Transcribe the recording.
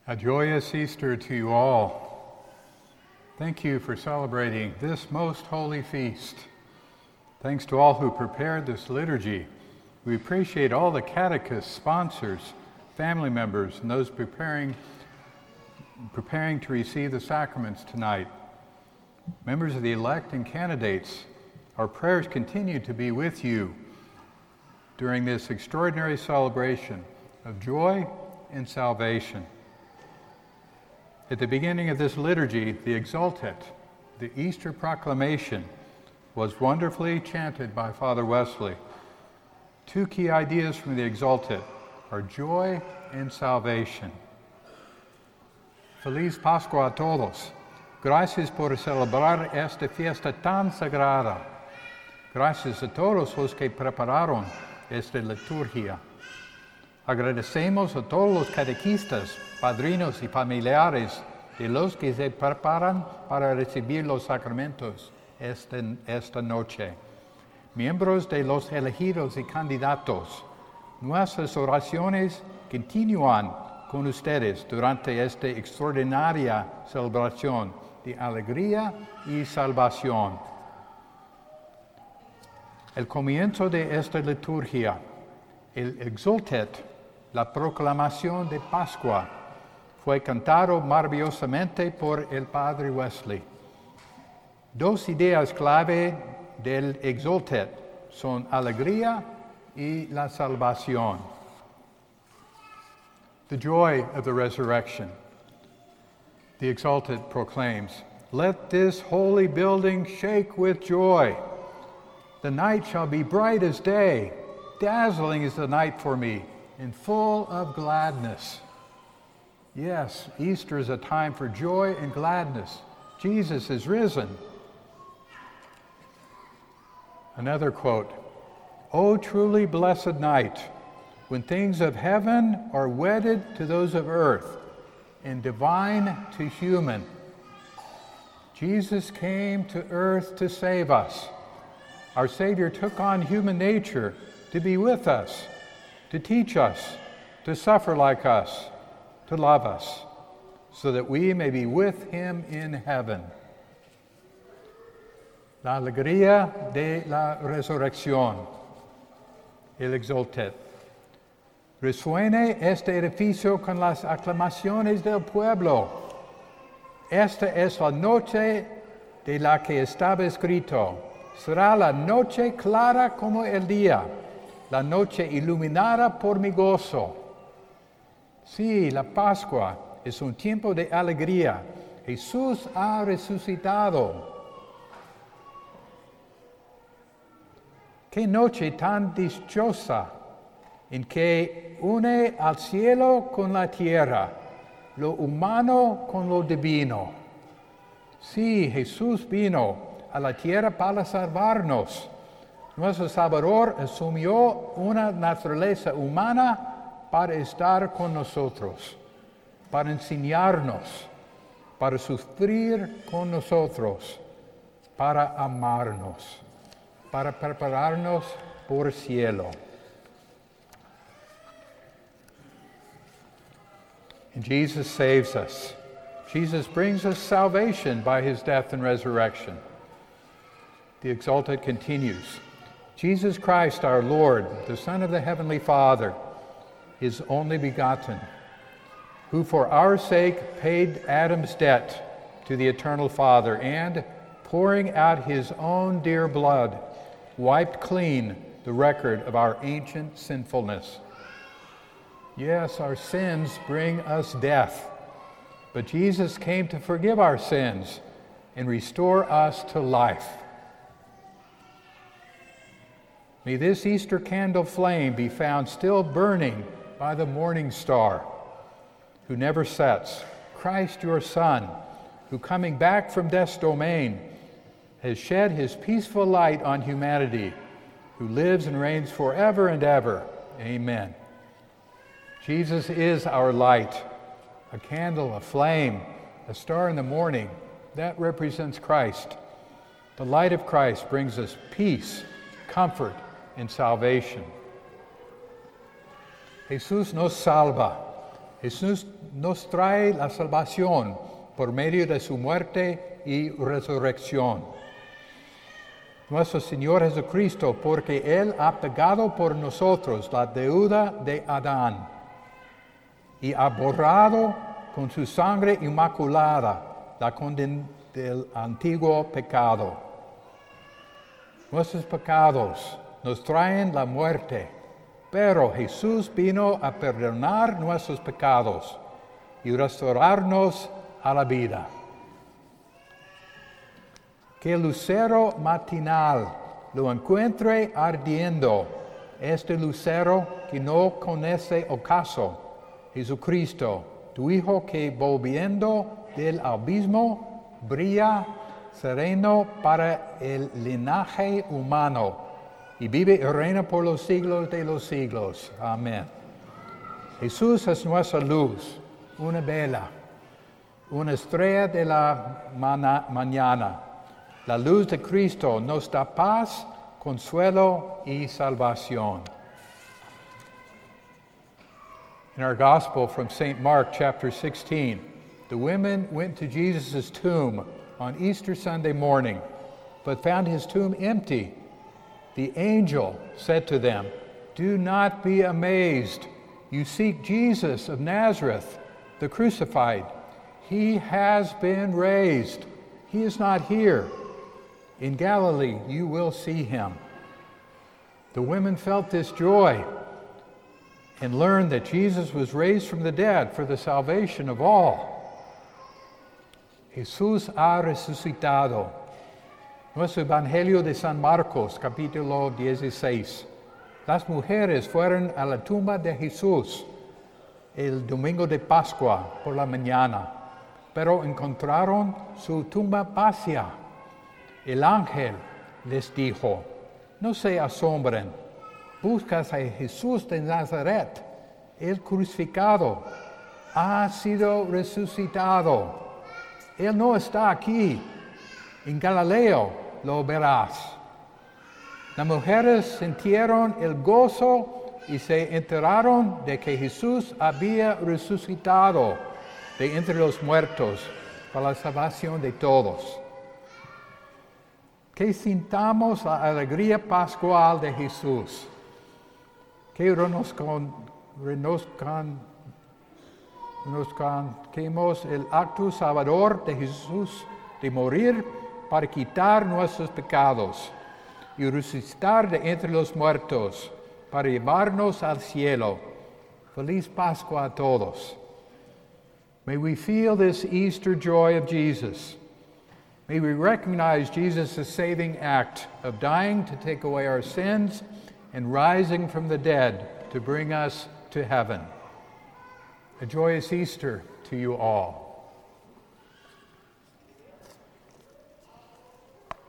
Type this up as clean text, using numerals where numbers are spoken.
A joyous Easter to you all. Thank you for celebrating this most holy feast. Thanks to all who prepared this liturgy. We appreciate all the catechists, sponsors, family members, and those preparing to receive the sacraments tonight. Members of the elect and candidates, our prayers continue to be with you during this extraordinary celebration of joy and salvation. At the beginning of this liturgy, the Exultet, the Easter proclamation, was wonderfully chanted by Father Wesley. Two key ideas from the Exultet are joy and salvation. Feliz Pascua a todos. Gracias por celebrar esta fiesta tan sagrada. Gracias a todos los que prepararon esta liturgia. Agradecemos a todos los catequistas, padrinos y familiares de los que se preparan para recibir los sacramentos esta noche. Miembros de los elegidos y candidatos, nuestras oraciones continúan con ustedes durante esta extraordinaria celebración de alegría y salvación. El comienzo de esta liturgia, el Exultet, la proclamación de Pascua, fue cantado maravillosamente por el Padre Wesley. Dos ideas clave del Exultet son alegría y la salvación. The joy of the resurrection. The Exultet proclaims, "Let this holy building shake with joy. The night shall be bright as day. Dazzling is the night for me, and full of gladness." Yes, Easter is a time for joy and gladness. Jesus is risen. Another quote, "O truly blessed night, when things of heaven are wedded to those of earth, and divine to human. Jesus came to earth to save us. Our Savior took on human nature to be with us, to teach us, to suffer like us, to love us, so that we may be with Him in heaven." La alegría de la resurrección. El Exultet. Resuene este edificio con las aclamaciones del pueblo. Esta es la noche de la que estaba escrito. Será la noche clara como el día, la noche iluminada por mi gozo. Sí, la Pascua es un tiempo de alegría. Jesús ha resucitado. Qué noche tan dichosa en que une al cielo con la tierra, lo humano con lo divino. Sí, Jesús vino a la tierra para salvarnos. Nuestro Salvador asumió una naturaleza humana para estar con nosotros, para enseñarnos, para sufrir con nosotros, para amarnos, para prepararnos por el cielo. And Jesus saves us. Jesus brings us salvation by His death and resurrection. The Exultet continues. Jesus Christ our Lord, the Son of the Heavenly Father, His only begotten, who for our sake paid Adam's debt to the eternal Father and, pouring out His own dear blood, wiped clean the record of our ancient sinfulness. Yes, our sins bring us death, but Jesus came to forgive our sins and restore us to life. May this Easter candle flame be found still burning by the morning star, who never sets, Christ your Son, who coming back from death's domain has shed His peaceful light on humanity, who lives and reigns forever and ever. Amen. Jesus is our light, a candle, a flame, a star in the morning. That represents Christ. The light of Christ brings us peace, comfort, and salvation. Jesús nos salva. Jesús nos trae la salvación por medio de su muerte y resurrección. Nuestro Señor Jesucristo, porque Él ha pagado por nosotros la deuda de Adán y ha borrado con su sangre inmaculada la condena del antiguo pecado. Nuestros pecados nos traen la muerte, pero Jesús vino a perdonar nuestros pecados y restaurarnos a la vida. Que el lucero matinal lo encuentre ardiendo, este lucero que no conoce ocaso, Jesucristo, tu Hijo que volviendo del abismo brilla sereno para el linaje humano y vive y reina por los siglos de los siglos. Amén. Jesús es nuestra luz, una vela, una estrella de la mañana. La luz de Cristo nos da paz, consuelo y salvación. In our Gospel from St. Mark chapter 16, the women went to Jesus' tomb on Easter Sunday morning, but found his tomb empty. The angel said to them, "Do not be amazed. You seek Jesus of Nazareth, the crucified. He has been raised. He is not here. In Galilee you will see him." The women felt this joy and learned that Jesus was raised from the dead for the salvation of all. Jesús ha resucitado. Nuestro Evangelio de San Marcos, capítulo 16. Las mujeres fueron a la tumba de Jesús el domingo de Pascua por la mañana, pero encontraron su tumba vacía. El ángel les dijo, "No se asombren, buscas a Jesús de Nazaret, el crucificado. Ha sido resucitado. Él no está aquí. En Galilea lo verás." Las mujeres sintieron el gozo y se enteraron de que Jesús había resucitado de entre los muertos para la salvación de todos. Que sintamos la alegría pascual de Jesús. Que reconozcamos el acto salvador de Jesús de morir para quitar nuestros pecados y resucitar de entre los muertos para llevarnos al cielo. Feliz Pascua a todos. May we feel this Easter joy of Jesus. May we recognize Jesus' saving act of dying to take away our sins and rising from the dead to bring us to heaven. A joyous Easter to you all.